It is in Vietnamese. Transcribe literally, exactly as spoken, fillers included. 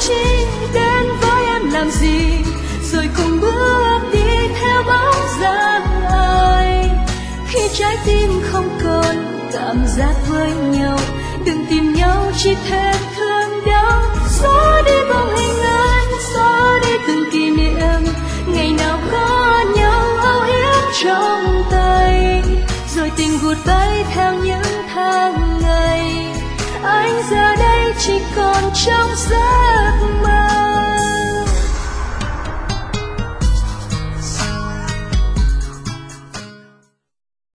chi đến với em làm gì, rồi cùng bước đi theo bóng dáng ai. Khi trái tim không còn cảm giác với nhau, đừng tìm nhau chỉ thêm thương đau. Xóa đi bao hình ảnh, xóa đi từng kỷ niệm, ngày nào có nhau âu yếm trong tay, rồi tình vụt bay theo những tháng ngày. Anh giờ đây chỉ còn trong giấc mơ.